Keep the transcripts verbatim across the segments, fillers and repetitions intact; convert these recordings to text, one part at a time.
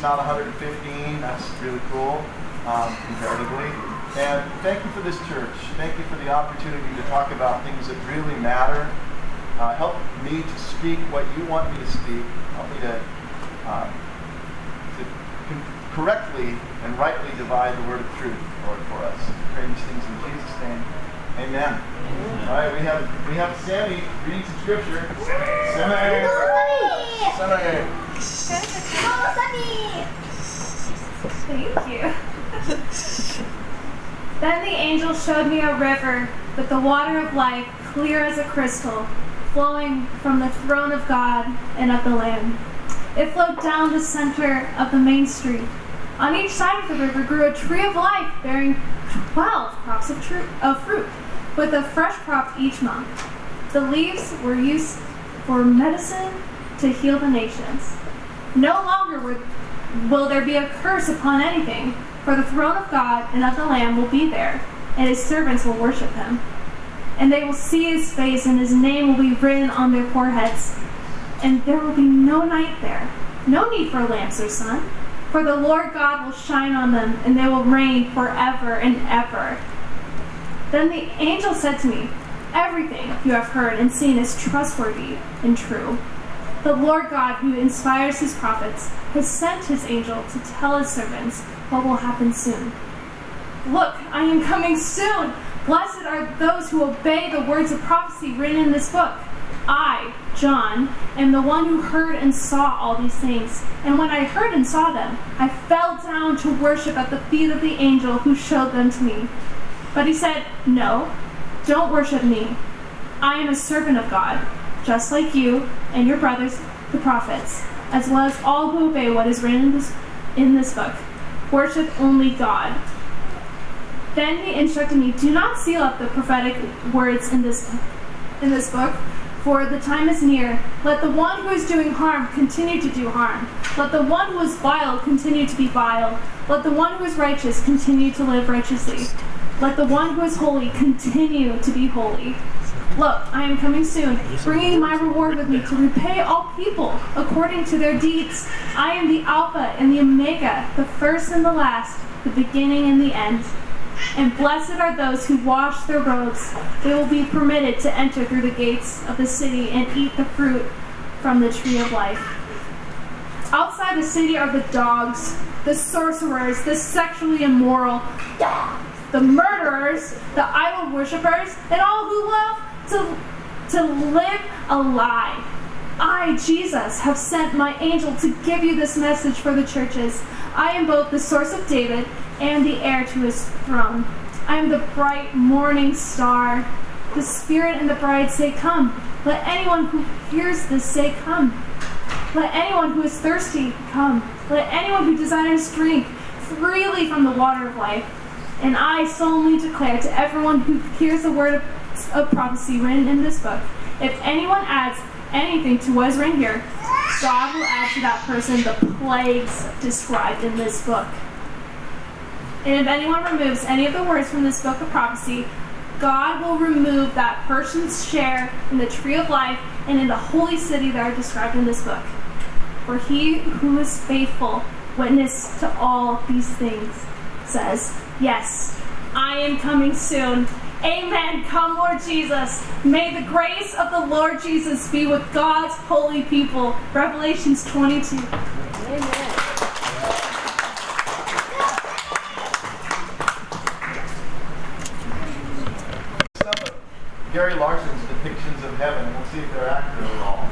not one hundred fifteen. That's really cool, um, comparatively. And thank you for this church. Thank you for the opportunity to talk about things that really matter. Uh, help me to speak what you want me to speak. Help me to, uh, to con- correctly and rightly divide the word of truth, Lord, for us. I pray these things in Jesus' name. Amen. Amen. All right, we have we have Sammy reading some scripture. Sammy. Sammy. Thank you. Then the angel showed me a river with the water of life, clear as a crystal, flowing from the throne of God and of the Lamb. It flowed down the center of the main street. On each side of the river grew a tree of life, bearing twelve crops of, tr- of fruit, with a fresh crop each month. The leaves were used for medicine to heal the nations. No longer will, will there be a curse upon anything, for the throne of God and of the Lamb will be there, and his servants will worship him. And they will see his face, and his name will be written on their foreheads. And there will be no night there, no need for lamps or sun, for the Lord God will shine on them, and they will reign forever and ever. Then the angel said to me, everything you have heard and seen is trustworthy and true. The Lord God, who inspires his prophets, has sent his angel to tell his servants what will happen soon. Look, I am coming soon. Blessed are those who obey the words of prophecy written in this book. I, John, am the one who heard and saw all these things. And when I heard and saw them, I fell down to worship at the feet of the angel who showed them to me. But he said, no, don't worship me. I am a servant of God, just like you and your brothers, the prophets, as well as all who obey what is written in this, in this book. Worship only God. Then he instructed me, do not seal up the prophetic words in this, in this book, for the time is near. Let the one who is doing harm continue to do harm. Let the one who is vile continue to be vile. Let the one who is righteous continue to live righteously. Let the one who is holy continue to be holy. Look, I am coming soon, bringing my reward with me to repay all people according to their deeds. I am the Alpha and the Omega, the first and the last, the beginning and the end. And blessed are those who wash their robes. They will be permitted to enter through the gates of the city and eat the fruit from the tree of life. Outside the city are the dogs, the sorcerers, the sexually immoral, the murderers, the idol worshippers, and all who love to, to live a lie. I, Jesus, have sent my angel to give you this message for the churches. I am both the source of David and the heir to his throne. I am the bright morning star. The Spirit and the bride say, come. Let anyone who hears this say, come. Let anyone who is thirsty come. Let anyone who desires drink freely from the water of life. And I solemnly declare to everyone who hears the word of, of prophecy written in this book, if anyone adds anything to what is written here, God will add to that person the plagues described in this book. And if anyone removes any of the words from this book of prophecy, God will remove that person's share in the tree of life and in the holy city that are described in this book. For he who is faithful, witness to all these things, says, yes, I am coming soon. Amen. Come, Lord Jesus. May the grace of the Lord Jesus be with God's holy people. Revelations twenty-two. Amen. Gary Larson's depictions of heaven, and we'll see if they're accurate at all.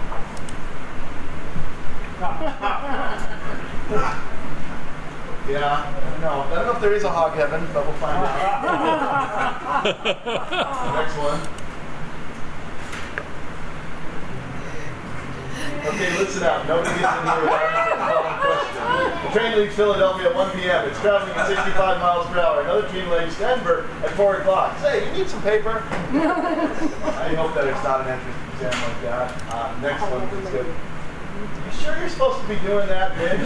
Yeah, no, I don't know if there is a hog heaven, but we'll find out. Next one. Okay, listen up. Nobody gets in here without asking the following question. The train leaves Philadelphia at one p.m. It's traveling at sixty-five miles per hour. Another train leaves Denver at four o'clock. Say, you need some paper? I hope that it's not an entrance exam like that. Uh, next one is good. You sure you're supposed to be doing that, Mitch?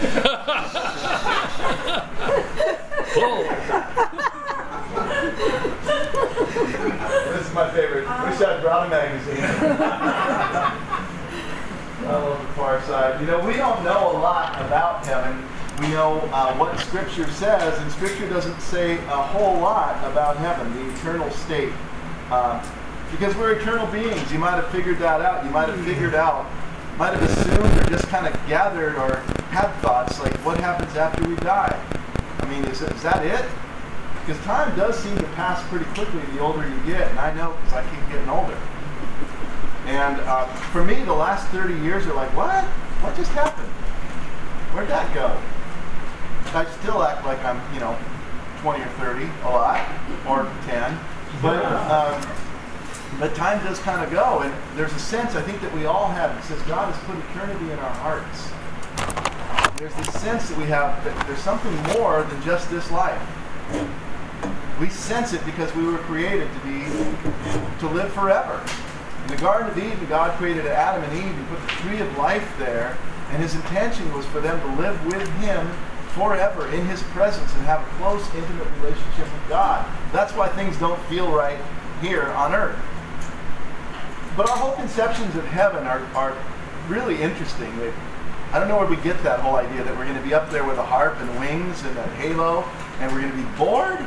This is my favorite. Wish I'd brought a magazine. I love the Far Side. You know, we don't know a lot about about heaven. We know uh, what Scripture says, and Scripture doesn't say a whole lot about heaven, the eternal state. Uh, because we're eternal beings. You might have figured that out. You might have figured out, might have assumed or just kind of gathered or had thoughts like, what happens after we die? I mean, is, is that it? Because time does seem to pass pretty quickly the older you get, and I know because I keep getting older. And uh, for me, the last thirty years are like, what? What just happened? Where'd that go? I still act like I'm, you know, twenty or thirty, a lot, or ten. But um, but time does kind of go, and there's a sense I think that we all have. It says God has put eternity in our hearts. There's this sense that we have that there's something more than just this life. We sense it because we were created to be to live forever. In the Garden of Eden, God created Adam and Eve and put the tree of life there, and His intention was for them to live with Him forever in His presence and have a close, intimate relationship with God. That's why things don't feel right here on earth. But our whole conceptions of heaven are, are really interesting. They, I don't know where we get that whole idea that we're going to be up there with a harp and wings and a halo and we're going to be bored.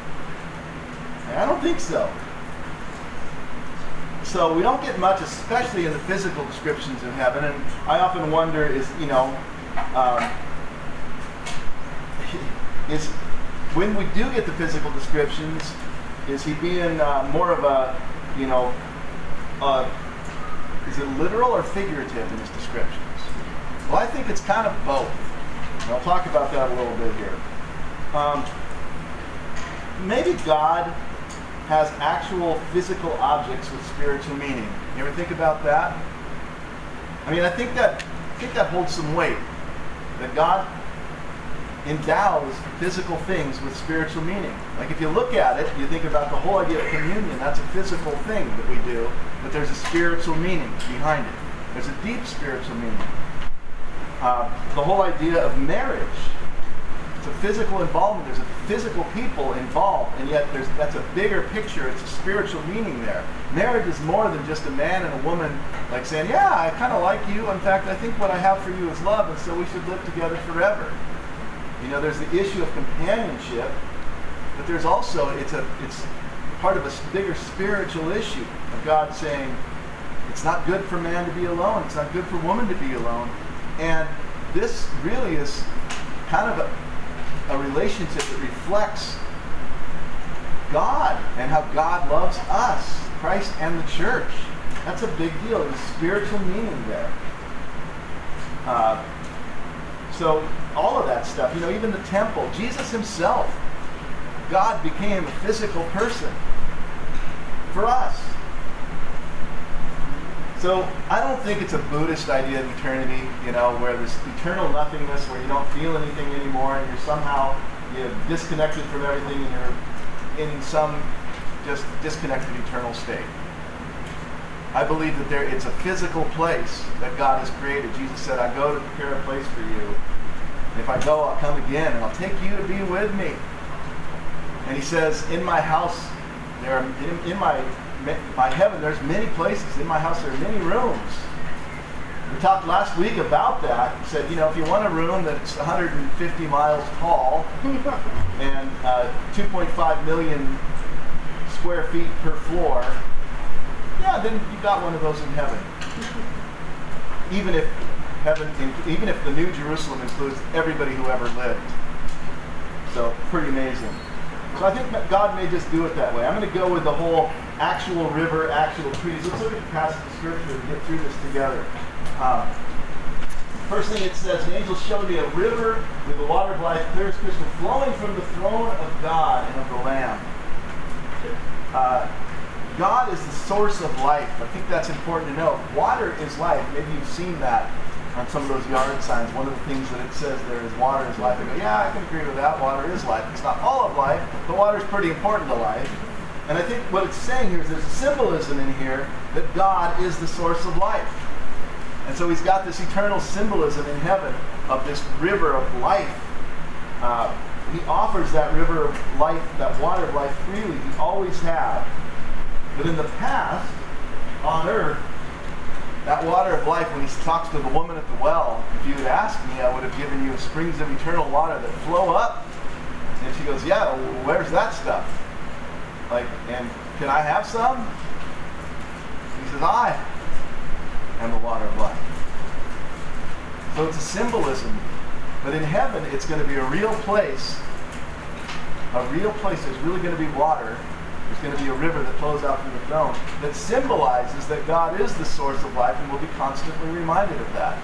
I don't think so. So we don't get much, especially in the physical descriptions of heaven. And I often wonder is, you know, um, is when we do get the physical descriptions, is he being uh, more of a, you know, uh, is it literal or figurative in his descriptions? Well, I think it's kind of both. And I'll talk about that a little bit here. Um, maybe God has actual physical objects with spiritual meaning. You ever think about that? I mean, I think that I think that holds some weight. That God endows physical things with spiritual meaning. Like if you look at it, you think about the whole idea of communion. That's a physical thing that we do, but there's a spiritual meaning behind it. There's a deep spiritual meaning. Uh, the whole idea of marriage. It's a physical involvement. There's a physical people involved, and yet there's that's a bigger picture. It's a spiritual meaning there. Marriage is more than just a man and a woman like saying, yeah, I kind of like you. In fact, I think what I have for you is love, and so we should live together forever. You know, there's the issue of companionship, but there's also, it's a it's part of a bigger spiritual issue of God saying, it's not good for man to be alone. It's not good for woman to be alone. And this really is kind of a a relationship that reflects God and how God loves us, Christ and the church. That's a big deal. There's spiritual meaning there. Uh, so all of that stuff, you know, even the temple, Jesus himself, God became a physical person for us. So I don't think it's a Buddhist idea of eternity, you know, where there's eternal nothingness, where you don't feel anything anymore, and you're somehow you're disconnected from everything, and you're in some just disconnected eternal state. I believe that there it's a physical place that God has created. Jesus said, I go to prepare a place for you. And if I go, I'll come again, and I'll take you to be with me. And he says, in my house, there are, in, in my My heaven, there's many places. In my house, there are many rooms. We talked last week about that. We said, you know, if you want a room that's one hundred fifty miles tall and uh, two point five million square feet per floor, yeah, then you got one of those in heaven. Even if heaven, even if the New Jerusalem includes everybody who ever lived. So, pretty amazing. So I think that God may just do it that way. I'm going to go with the whole actual river, actual trees. Let's look at the passage of Scripture and get through this together. Um, first thing it says, the angel showed me a river with the water of life, clear as crystal, flowing from the throne of God and of the Lamb. Uh, God is the source of life. I think that's important to know. Water is life. Maybe you've seen that on some of those yard signs. One of the things that it says there is water is life. I go, yeah, I can agree with that. Water is life. It's not all of life, but water is pretty important to life. And I think what it's saying here is there's a symbolism in here that God is the source of life. And so he's got this eternal symbolism in heaven of this river of life. Uh, he offers that river of life, that water of life freely. He always has. But in the past, on earth, That water of life, when he talks to the woman at the well, if you had asked me, I would have given you springs of eternal water that flow up. And she goes, yeah, well, where's that stuff? Like, and can I have some? He says, I am the water of life. So it's a symbolism. But in heaven, it's going to be a real place. A real place. There's really going to be water. There's going to be a river that flows out from the throne that symbolizes that God is the source of life, and we'll be constantly reminded of that.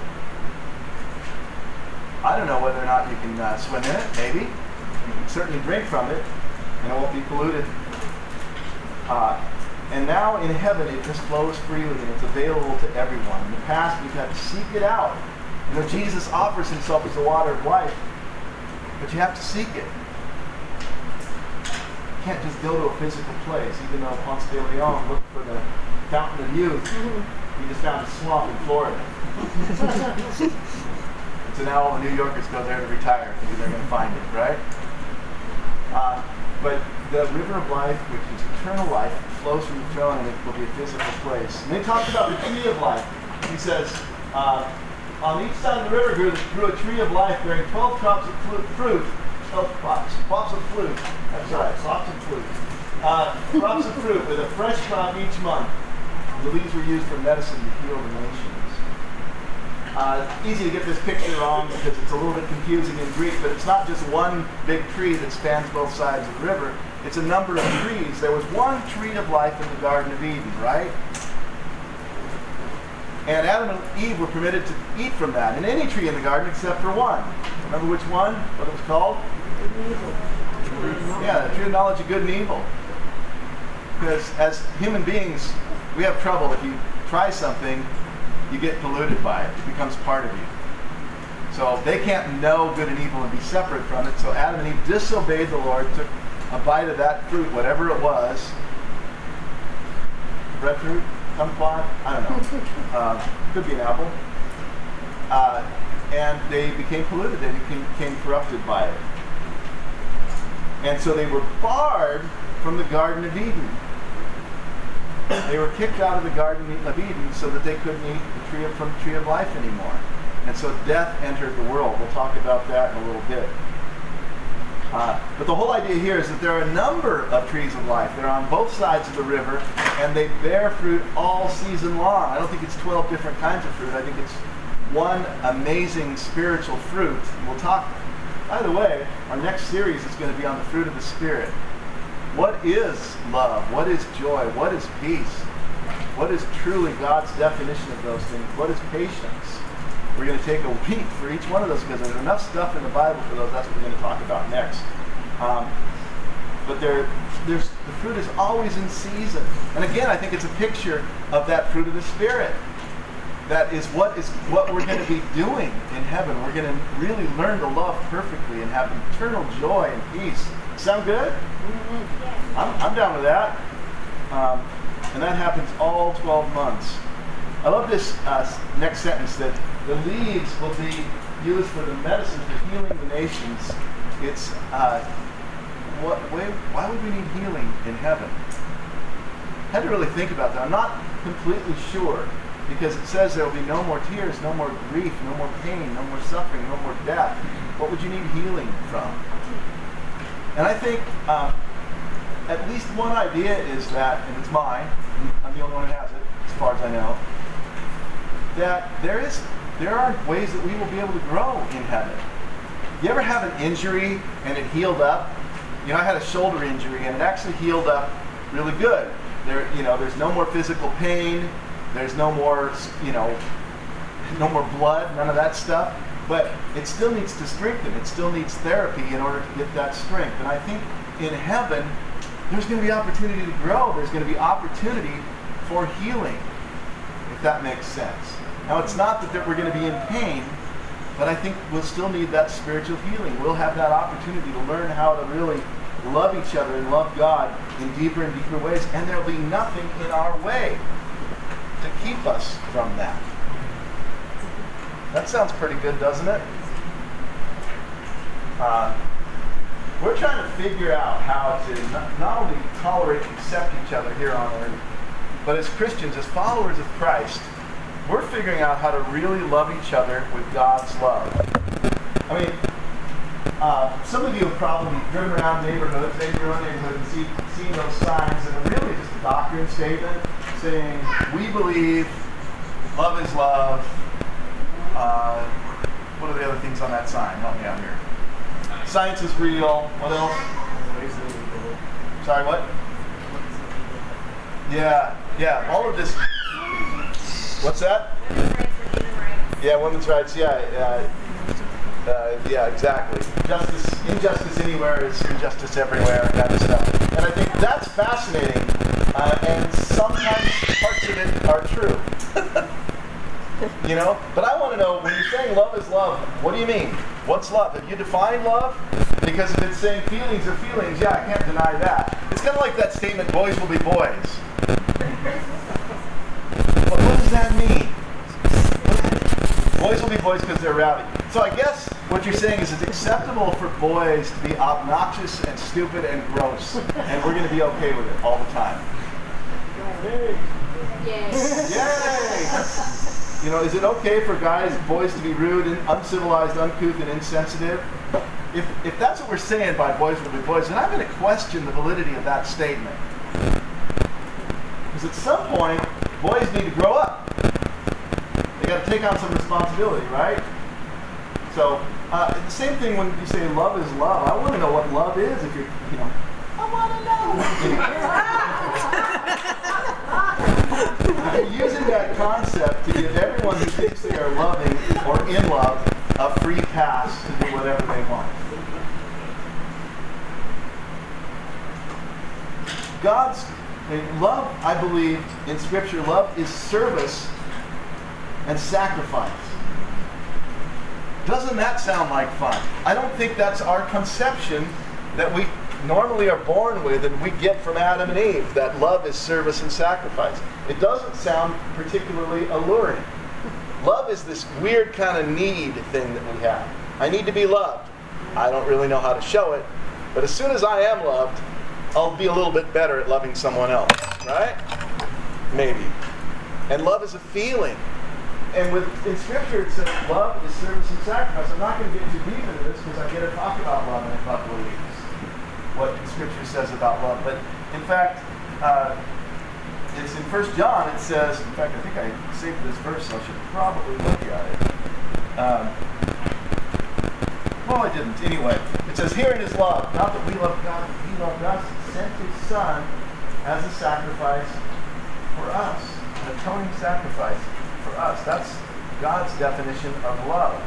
I don't know whether or not you can uh, swim in it. Maybe. You can certainly drink from it, and it won't be polluted. Uh, and now in heaven, it just flows freely, and it's available to everyone. In the past, we've had to seek it out. You know, Jesus offers himself as the water of life, but you have to seek it. You can't just go to a physical place, even though Ponce de Leon looked for the fountain of youth. He just found a swamp in Florida. So now all the New Yorkers go there to retire, thinking they're going to find it, right? Uh, but the river of life, which is eternal life, flows from the throne, and it will be a physical place. And they talked about the tree of life. He says, uh, on each side of the river grew, grew a tree of life bearing twelve crops of fruit, twelve crops, crops of fruit. That's right, crops of fruit. Uh, crops of fruit with a fresh crop each month. The leaves were used for medicine to heal the nations. Uh, easy to get this picture wrong because it's a little bit confusing in Greek, but it's not just one big tree that spans both sides of the river. It's a number of trees. There was one tree of life in the Garden of Eden, right? And Adam and Eve were permitted to eat from that, and any tree in the garden except for one. Remember which one? What it was called? Yeah, the tree of knowledge of good and evil. Because as human beings, we have trouble. If you try something, you get polluted by it. It becomes part of you. So they can't know good and evil and be separate from it. So Adam and Eve disobeyed the Lord, took a bite of that fruit, whatever it was. Breadfruit? Kumquat? I don't know. Uh, could be an apple. Uh, and they became polluted. They became, became corrupted by it. And so they were barred from the Garden of Eden. They were kicked out of the Garden of Eden so that they couldn't eat the tree of, from the tree of life anymore. And so death entered the world. We'll talk about that in a little bit. Uh, but the whole idea here is that there are a number of trees of life. They're on both sides of the river, and they bear fruit all season long. I don't think it's twelve different kinds of fruit. I think it's one amazing spiritual fruit. We'll talk, by the way, our next series is going to be on the fruit of the Spirit. What is love? What is joy? What is peace? What is truly God's definition of those things? What is patience? We're going to take a week for each one of those because there's enough stuff in the Bible for those. That's what we're going to talk about next. Um, but there, there's, the fruit is always in season. And again, I think it's a picture of that fruit of the Spirit. That is what is what we're going to be doing in heaven. We're going to really learn to love perfectly and have eternal joy and peace. Sound good? Mm-hmm. I'm, I'm down with that. Um, and that happens all twelve months. I love this uh, next sentence that the leaves will be used for the medicine for healing the nations. It's, uh, what, why, why would we need healing in heaven? I had to really think about that. I'm not completely sure because it says there will be no more tears, no more grief, no more pain, no more suffering, no more death. What would you need healing from? And I think uh, at least one idea is that, and it's mine, I'm the only one who has it, as far as I know, that there is there are ways that we will be able to grow in heaven. You ever have an injury and it healed up? You know, I had a shoulder injury and it actually healed up really good. There, you know, there's no more physical pain. There's no more, you know, no more blood, none of that stuff. But it still needs to strengthen. It still needs therapy in order to get that strength. And I think in heaven, there's going to be opportunity to grow. There's going to be opportunity for healing, if that makes sense. Now, it's not that we're going to be in pain, but I think we'll still need that spiritual healing. We'll have that opportunity to learn how to really love each other and love God in deeper and deeper ways. And there'll be nothing in our way to keep us from that. That sounds pretty good, doesn't it? Uh, we're trying to figure out how to not, not only tolerate and accept each other here on earth, but as Christians, as followers of Christ, we're figuring out how to really love each other with God's love. I mean, uh, some of you have probably driven around neighborhoods, maybe your own neighborhood, and see, seen those signs that are really just a doctrine statement saying, we believe, love is love. Uh, what are the other things on that sign? Help me out here. Science is real. What else? Sorry, what? Yeah, yeah, all of this. What's that? Yeah, women's rights, yeah. Uh, uh, yeah, exactly. Justice, injustice anywhere is injustice everywhere, kind of stuff. And I think that's fascinating, uh, and sometimes parts of it are true. You know? But I want to know, when you're saying love is love, what do you mean? What's love? Have you defined love? Because if it's saying feelings are feelings, yeah, I can't deny that. It's kind of like that statement, boys will be boys. But what does that mean? Boys will be boys because they're rowdy. So I guess what you're saying is it's acceptable for boys to be obnoxious and stupid and gross, and we're going to be okay with it all the time. Yay! Yay! You know, is it okay for guys, boys to be rude and uncivilized, uncouth, and insensitive? If if that's what we're saying by boys will be boys, then I'm going to question the validity of that statement. Because at some point, boys need to grow up. They got to take on some responsibility, right? So, uh, the same thing when you say love is love. I want to know what love is. If you're, you know, I want to know. If you're using that concept to give everyone who thinks they are loving or in love a free pass to do whatever they want. God's love, I believe, in Scripture, love is service and sacrifice. Doesn't that sound like fun? I don't think that's our conception that we normally are born with and we get from Adam and Eve, that love is service and sacrifice. It doesn't sound particularly alluring. Love is this weird kind of need thing that we have. I need to be loved. I don't really know how to show it, but as soon as I am loved, I'll be a little bit better at loving someone else, right? Maybe. And love is a feeling. And with in Scripture it says love is service and sacrifice. I'm not going to get too deep into this because I'm going to talk about love in a couple of weeks. What Scripture says about love. But in fact, uh, it's in First John it says, in fact I think I saved this verse so I should probably look at it. Um, well I didn't. Anyway, it says, herein is love. Not that we love God, but He loved us, sent His Son as a sacrifice for us. An atoning sacrifice for us. That's God's definition of love.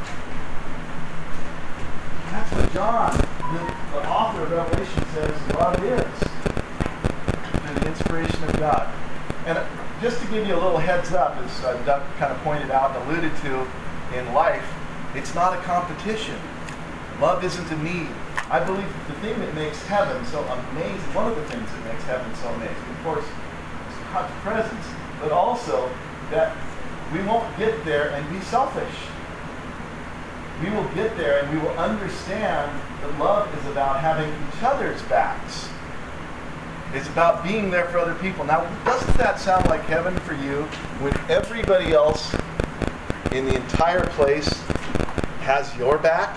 That's what John, the, the author of Revelation, says love is. Through the inspiration of God. And just to give you a little heads up, as uh, Doug kind of pointed out and alluded to in life, it's not a competition. Love isn't a need. I believe the thing that makes heaven so amazing, one of the things that makes heaven so amazing, of course, is God's presence, but also that we won't get there and be selfish. We will get there and we will understand that love is about having each other's backs. It's about being there for other people. Now, doesn't that sound like heaven for you when everybody else in the entire place has your back?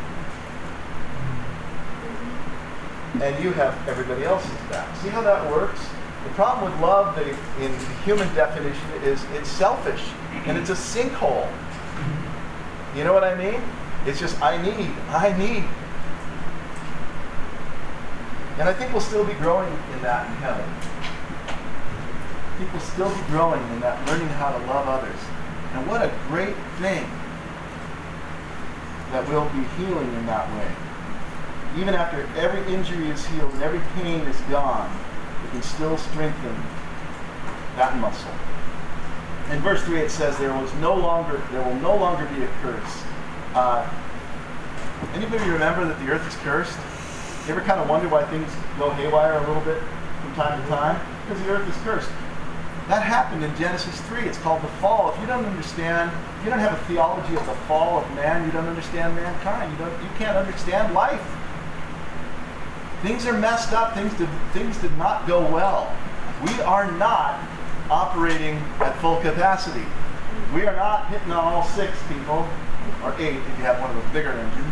And you have everybody else's back. See how that works? The problem with love, that in the human definition, is it's selfish. And it's a sinkhole. You know what I mean? It's just, I need, I need. And I think we'll still be growing in that in heaven. I think we'll still be growing in that, learning how to love others. And what a great thing that we'll be healing in that way. Even after every injury is healed and every pain is gone, we can still strengthen that muscle. In verse three it says, there was no longer, there will no longer be a curse. Uh, anybody remember that the earth is cursed? You ever kind of wonder why things go haywire a little bit from time to time? Because the earth is cursed. That happened in Genesis three. It's called the fall. If you don't understand, if you don't have a theology of the fall of man, you don't understand mankind. You don't, you can't understand life. Things are messed up. Things did, things did not go well. We are not operating at full capacity. We are not hitting on all six people, or eight if you have one of those bigger engines.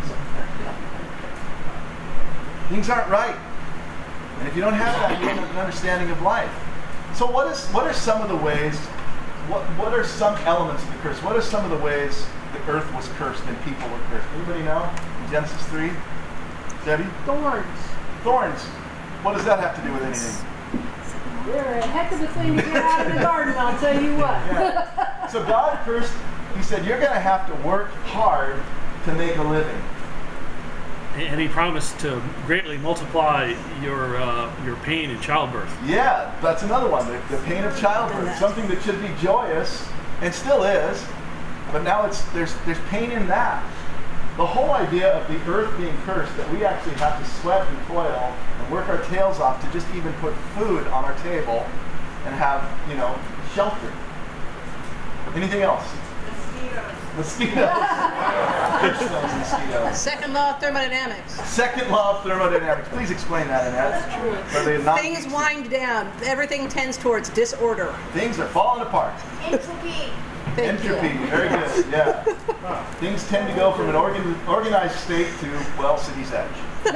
Things aren't right. And if you don't have that, you don't have an understanding of life. So what is what are some of the ways, what what are some elements of the curse? What are some of the ways the earth was cursed and people were cursed? Anybody know? In Genesis three? Debbie? Thorns. Thorns. What does that have to do with anything? They're a heck of a thing to get out of the garden, I'll tell you what. Yeah. So God cursed, he said, you're going to have to work hard to make a living. And he promised to greatly multiply your uh, your pain in childbirth. Yeah, that's another one. The, the pain of childbirth, something that should be joyous, and still is, but now it's there's there's pain in that. The whole idea of the earth being cursed, that we actually have to sweat and toil and work our tails off to just even put food on our table and have, you know, shelter. Anything else? Mosquitoes. Mosquitoes. Mosquitoes. Second law of thermodynamics. Second law of thermodynamics. Please explain that, Annette. Are they not Things wind down. Everything tends towards disorder. Things are falling apart. Entropy. Thank Entropy. you. Very good. Yeah. Things tend to go from an organ, organized state to, well, city's edge.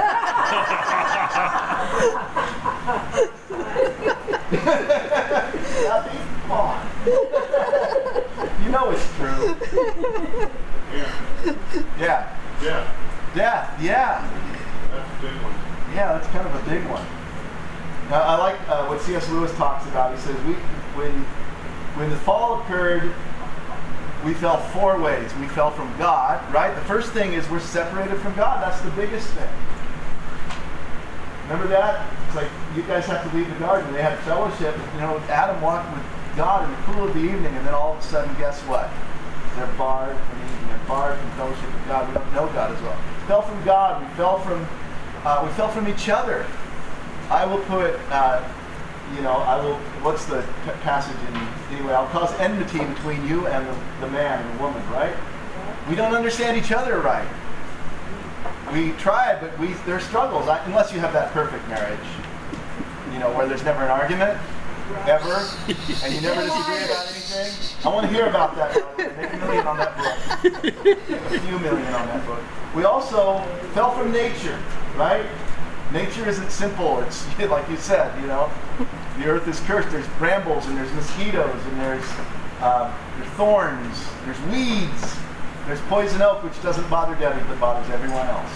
Nothing? Come on. You know it's true. Yeah. Yeah. Yeah. Death. Yeah. That's a big one. Yeah, that's kind of a big one. Now, I like uh, what C S Lewis talks about. He says, we, when, when the fall occurred, we fell four ways. We fell from God, right? The first thing is we're separated from God. That's the biggest thing. Remember that? It's like you guys have to leave the garden. They had fellowship. You know, Adam walked with God in the cool of the evening, and then all of a sudden, guess what? They're barred from Eden. They're barred from fellowship with God. We don't know God as well. We fell from God. We fell from uh, we fell from each other. I will put, uh, you know, I will. What's the p- passage in? Anyway, I'll cause enmity between you and the, the man and the woman. Right? We don't understand each other right. We try, but we there's struggles. I, unless you have that perfect marriage, you know, where there's never an argument, ever, and you never disagree about anything. I want to hear about that. Make a million on that book. A few million on that book. We also fell from nature, right? Nature isn't simple. It's like you said, you know, the earth is cursed. There's brambles and there's mosquitoes and there's uh, there's thorns. There's weeds. There's poison oak, which doesn't bother Debbie, but bothers everyone else.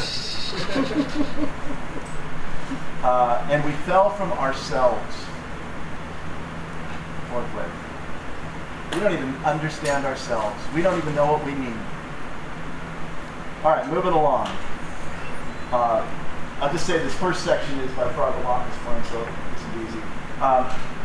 uh, and we fell from ourselves. Fourth way. We don't even understand ourselves. We don't even know what we need. All right, moving along. Uh, I'll just say this first section is by far the longest one, so this is easy. Um,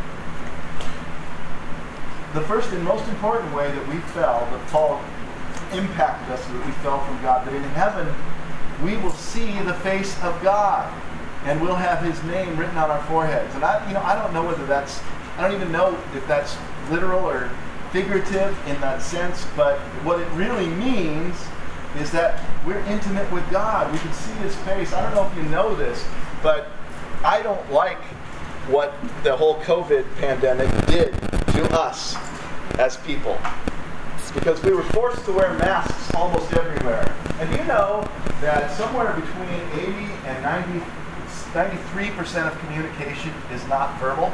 the first and most important way that we fell, that Paul impacted us, that we fell from God, that in heaven we will see the face of God and we'll have his name written on our foreheads. And I, you know, I don't know whether that's, I don't even know if that's literal or figurative in that sense, but what it really means is that we're intimate with God. We can see his face. I don't know if you know this, but I don't like what the whole COVID pandemic did to us as people, because we were forced to wear masks almost everywhere. And you know that somewhere between eighty and ninety, ninety-three percent of communication is not verbal?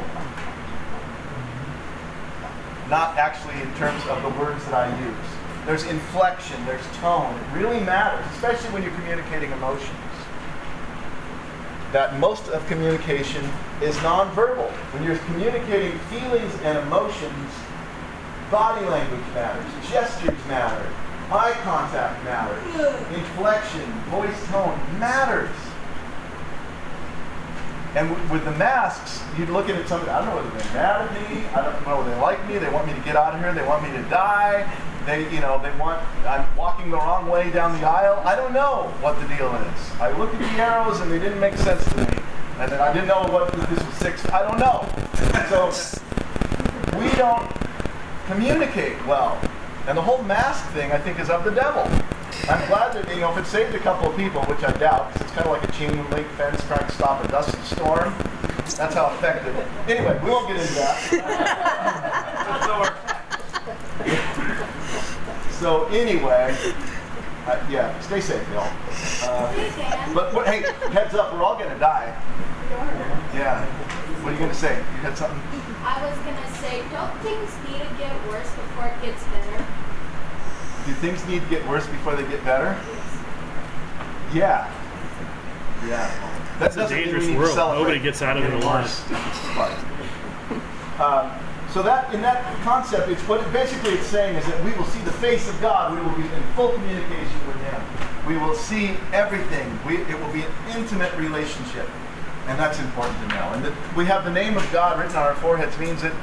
Not actually in terms of the words that I use. There's inflection, there's tone. It really matters, especially when you're communicating emotions. That most of communication is nonverbal. When you're communicating feelings and emotions, body language matters, gestures matter, eye contact matters, inflection, voice tone matters. And w- with the masks, you'd look at somebody, I don't know whether they're mad at me, I don't know whether they like me, they want me to get out of here, they want me to die, they, you know, they want, I'm walking the wrong way down the aisle. I don't know what the deal is. I looked at the arrows and they didn't make sense to me. And then I didn't know what this was six, I don't know. So we don't communicate well. And the whole mask thing, I think, is of the devil. I'm glad that, you know, if it saved a couple of people, which I doubt, because it's kind of like a chain link fence trying to stop a dust storm. That's how effective. Anyway, we won't get into that. So anyway, uh, yeah, stay safe, Bill. Uh, but what, hey, heads up, we're all gonna die. Yeah. What are you gonna say? You had something? I was gonna say, don't things need to get worse before it gets better? Do things need to get worse before they get better? Yeah. Yeah. That It's a doesn't mean dangerous we need to world. celebrate Nobody gets out of it getting alive. worse. Um, so that in that concept, it's what it, basically it's saying is that we will see the face of God. We will be in full communication with Him. We will see everything. We, it will be an intimate relationship, and that's important to know. And that we have the name of God written on our foreheads means that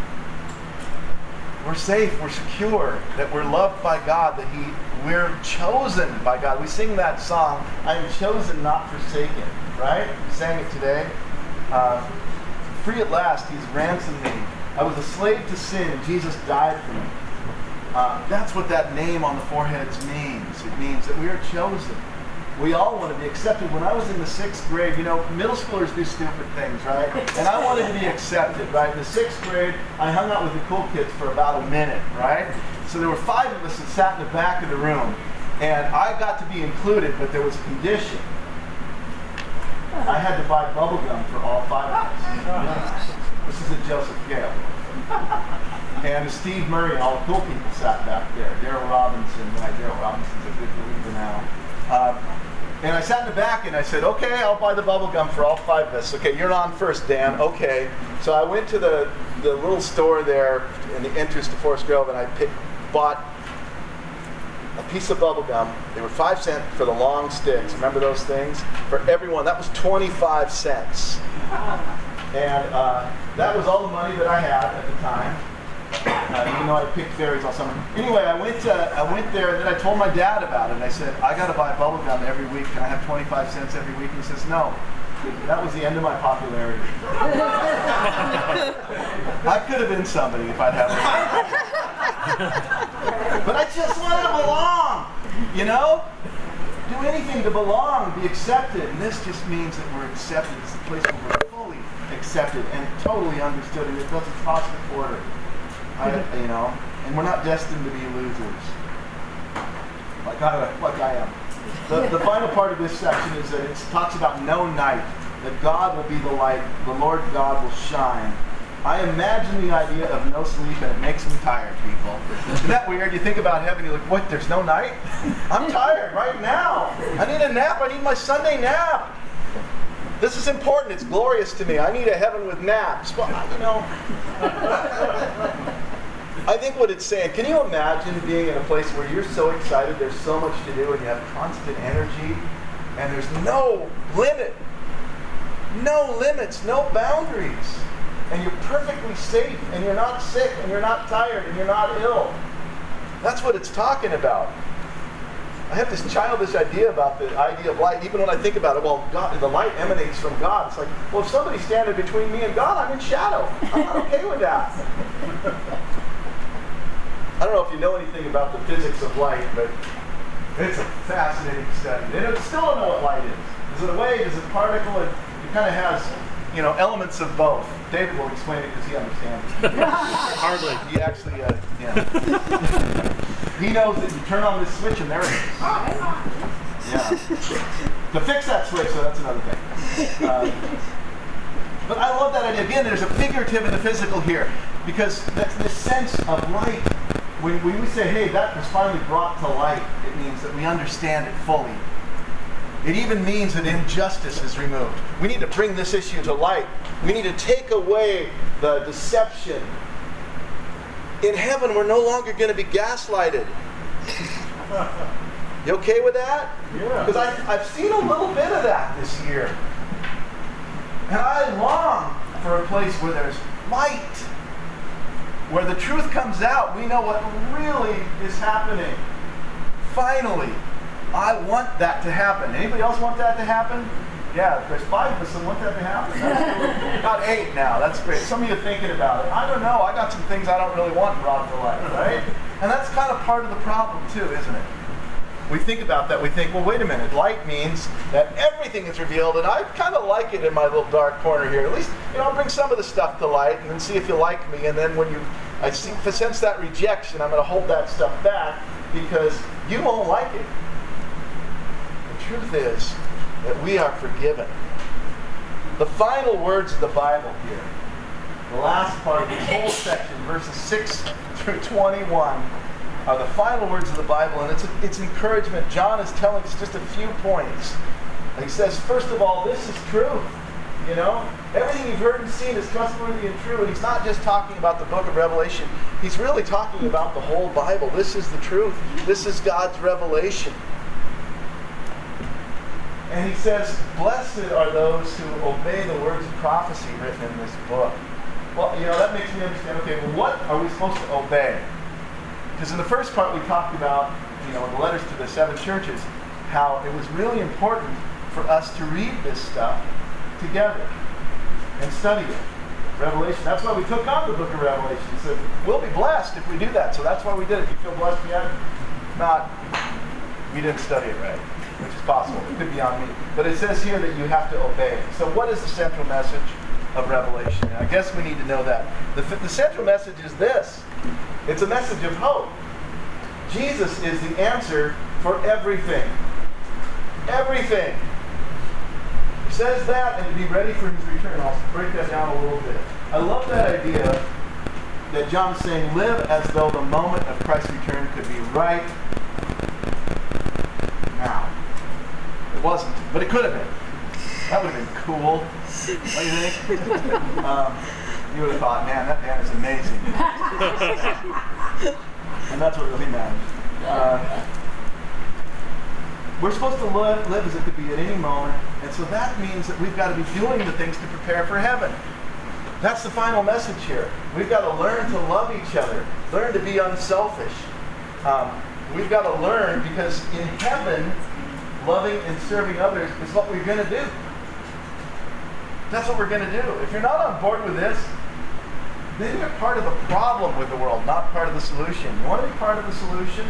we're safe, we're secure, that we're loved by God, that He, we're chosen by God. We sing that song, "I am chosen, not forsaken." Right? We sang it today. Uh, free at last, He's ransomed me. I was a slave to sin, and Jesus died for me. Uh, that's what that name on the foreheads means. It means that we are chosen. We all want to be accepted. When I was in the sixth grade, you know, middle schoolers do stupid things, right? And I wanted to be accepted, right? In the sixth grade, I hung out with the cool kids for about a minute, right? So there were five of us that sat in the back of the room. And I got to be included, but there was a condition. I had to buy bubble gum for all five of us. This is at Joseph Gale. And Steve Murray and all the cool people sat back there. Daryl Robinson, right? Daryl Robinson's a good believer now. Um, and I sat in the back and I said, okay, I'll buy the bubble gum for all five of us. Okay, you're on first, Dan. Okay. So I went to the, the little store there in the entrance to Forest Grove, and I picked, bought a piece of bubble gum. They were five cents for the long sticks. Remember those things? For everyone, that was twenty-five cents. And uh, that was all the money that I had at the time. Uh, even though I picked berries all summer. Anyway, I went to, I went there, and then I told my dad about it. And I said, I got to buy bubble gum every week. Can I have twenty-five cents every week? And he says, no. That was the end of my popularity. I could have been somebody if I'd had it. But I just want to belong, you know? Do anything to belong, be accepted. And this just means that we're accepted. It's the place where we're fully accepted and totally understood. And it doesn't cost a quarter. I, you know, and we're not destined to be losers, like I, like I am. The, the final part of this section is that it talks about no night, that God will be the light, the Lord God will shine. I imagine the idea of no sleep, and it makes me tired, people. Isn't that weird? You think about heaven, you're like, what, there's no night? I'm tired right now. I need a nap. I need my Sunday nap. This is important. It's glorious to me. I need a heaven with naps. Well, you know. I think what it's saying, can you imagine being in a place where you're so excited, there's so much to do, and you have constant energy, and there's no limit, no limits, no boundaries, and you're perfectly safe, and you're not sick, and you're not tired, and you're not ill. That's what it's talking about. I have this childish idea about the idea of light, even when I think about it. Well, God, the light emanates from God. It's like, well, if somebody's standing between me and God, I'm in shadow. I'm not okay with that. I don't know if you know anything about the physics of light, but it's a fascinating study. They don't, still don't know what light is. Is it a wave? Is it a particle? It, it kind of has, you know, elements of both. David will explain it because he understands it. Hardly. He actually, uh, yeah. He knows that you turn on this switch and there it is. Yeah. To fix that switch, so that's another thing. Uh, but I love that idea. Again, there's a figurative and a physical here, because that's the sense of light. When we say, hey, that was finally brought to light, it means that we understand it fully. It even means that injustice is removed. We need to bring this issue to light. We need to take away the deception. In heaven, we're no longer going to be gaslighted. You okay with that? Yeah. Because I've seen a little bit of that this year. And I long for a place where there's light. Where the truth comes out, we know what really is happening. Finally, I want that to happen. Anybody else want that to happen? Yeah, there's five of us that want that to happen. That's got eight now. That's great. Some of you are thinking about it. I don't know. I got some things I don't really want brought to light, right? And that's kind of part of the problem too, isn't it? We think about that. We think, well, wait a minute. Light means that everything is revealed, and I kind of like it in my little dark corner here. At least, you know, I'll bring some of the stuff to light, and then see if you like me. And then when you, I see, sense that rejection, I'm going to hold that stuff back. because you won't like it. The truth is that we are forgiven. The final words of the Bible here, the last part of this whole section, verses six through twenty-one, are the final words of the Bible, and it's, it's encouragement. John is telling us just a few points. And he says, first of all, this is truth. You know, everything you've heard and seen is trustworthy and true. And he's not just talking about the book of Revelation. He's really talking about the whole Bible. This is the truth. This is God's revelation. And he says, blessed are those who obey the words of prophecy written in this book. Well, you know, that makes me understand, okay, well, what are we supposed to obey? Because in the first part we talked about, you know, in the letters to the seven churches, how it was really important for us to read this stuff together and study it. Revelation. That's why we took on the book of Revelation. He said, we'll be blessed if we do that. So that's why we did it. You feel blessed yet? Not, we didn't study it right, which is possible. It could be on me. But it says here that you have to obey it. So what is the central message of Revelation? And I guess we need to know that. The, the central message is this. It's a message of hope. Jesus is the answer for everything. Everything. He says that, and to be ready for his return. I'll break that down a little bit. I love that idea that John's saying, live as though the moment of Christ's return could be right now. It wasn't, but it could have been. That would have been cool. What do you think? um, you would have thought, man, that man is amazing. And that's what really matters. Uh, We're supposed to live, live as it could be at any moment, and so that means that we've got to be doing the things to prepare for heaven. That's the final message here. We've got to learn to love each other, learn to be unselfish. Um, we've got to learn, because in heaven, loving and serving others is what we're going to do. That's what we're going to do. If you're not on board with this, then you're part of the problem with the world, not part of the solution. You want to be part of the solution?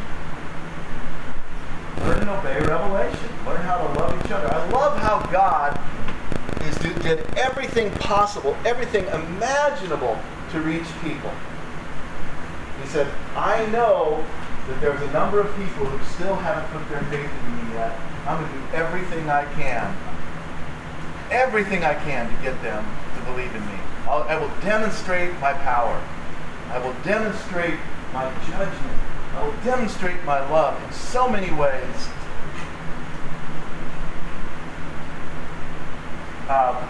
Learn and obey Revelation. Learn how to love each other. I love how God is, did everything possible, everything imaginable to reach people. He said, I know that there's a number of people who still haven't put their faith in me yet. I'm going to do everything I can, everything I can to get them to believe in me. I'll, I will demonstrate my power. I will demonstrate my judgment. I will demonstrate my love in so many ways. Um,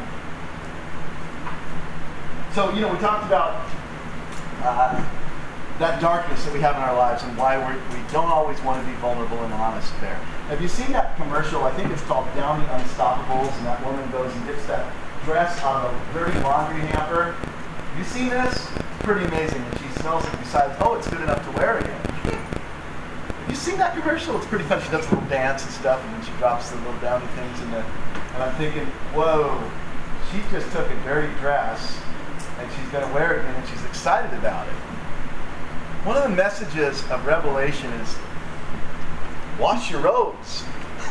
so, you know, we talked about uh, that darkness that we have in our lives and why we're, we don't always want to be vulnerable and honest there. Have you seen that commercial? I think it's called Downy Unstoppables, and that woman goes and gets that dress out of a dirty laundry hamper. Have you seen this? It's pretty amazing. And she smells it and decides, oh, it's good enough to wear again. You seen that commercial? It's pretty fun. She does a little dance and stuff, and then she drops the little downy things in the. And I'm thinking, whoa, she just took a dirty dress, and she's going to wear it again, and she's excited about it. One of the messages of Revelation is, wash your robes,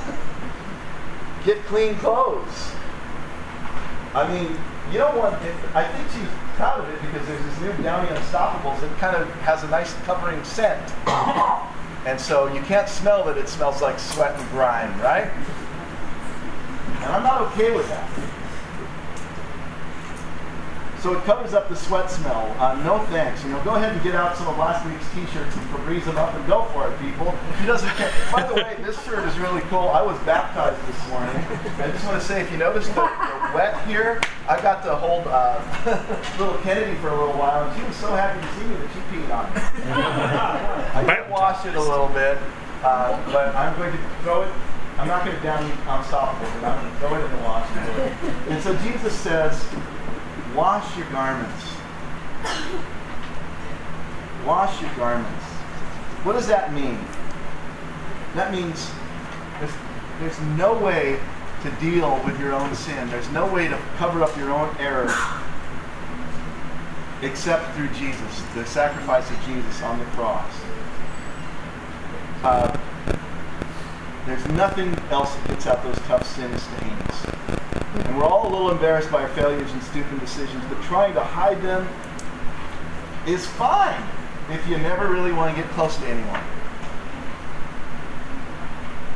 get clean clothes. I mean, you don't want. It, I think she's proud of it because there's this new Downy Unstoppables that kind of has a nice covering scent. And so you can't smell that it smells like sweat and grime, right? And I'm not okay with that. So it covers up the sweat smell. Uh, no thanks. You know, go ahead and get out some of last week's T-shirts and Febreze them up and go for it, people. She doesn't care. By the way, this shirt is really cool. I was baptized this morning. I just want to say, if you notice the, the wet here, I got to hold uh, little Kennedy for a little while, and she was so happy to see me that she peed on me. I did wash it a little bit, uh, but I'm going to throw it. I'm not going to down Unstoppable, but I'm going to throw it in the wash. And so Jesus says, wash your garments. Wash your garments. What does that mean? That means there's, there's no way to deal with your own sin. There's no way to cover up your own error except through Jesus, the sacrifice of Jesus on the cross. Uh, there's nothing else that gets out those tough sin stains. And we're all a little embarrassed by our failures and stupid decisions, but trying to hide them is fine if you never really want to get close to anyone.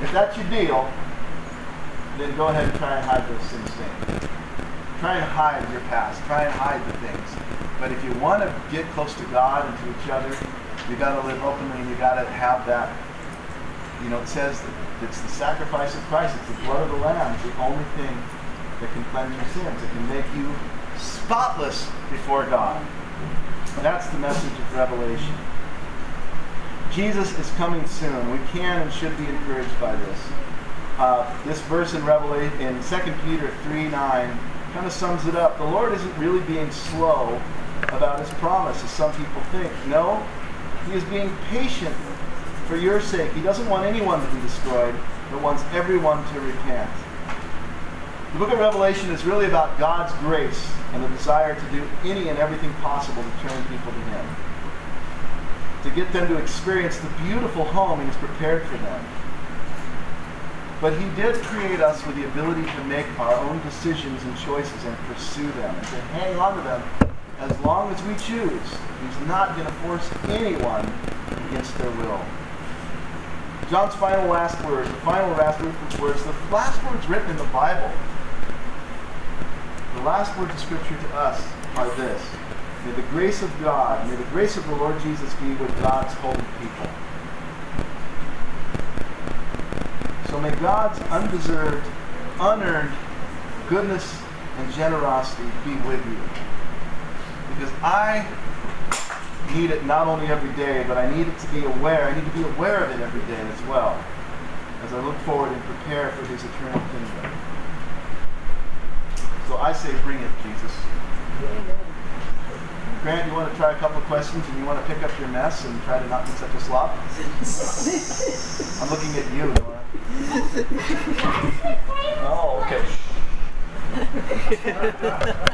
If that's your deal, then go ahead and try and hide those sins things. Try and hide your past. Try and hide the things. But if you want to get close to God and to each other, you got to live openly, and you got to have that. You know, it says that it's the sacrifice of Christ. It's the blood of the Lamb. It's the only thing that can cleanse your sins. It can make you spotless before God. And that's the message of Revelation. Jesus is coming soon. We can and should be encouraged by this. Uh, this verse in Revelation, in Second Peter three nine, kind of sums it up. The Lord isn't really being slow about his promise, as some people think. No, he is being patient for your sake. He doesn't want anyone to be destroyed, but wants everyone to repent. The book of Revelation is really about God's grace and the desire to do any and everything possible to turn people to him, to get them to experience the beautiful home he has prepared for them. But he did create us with the ability to make our own decisions and choices and pursue them and to hang on to them as long as we choose. He's not going to force anyone against their will. John's final last words, the final last words, the last words written in the Bible, the last words of Scripture to us are this: may the grace of God, may the grace of the Lord Jesus be with God's holy people. So may God's undeserved, unearned goodness and generosity be with you. Because I need it not only every day, but I need it to be aware. I need to be aware of it every day as well, as I look forward and prepare for his eternal kingdom. So I say, bring it, Jesus. Grant, you want to try a couple of questions, and you want to pick up your mess and try to not be such a slop? I'm looking at you, Nora. Oh, okay.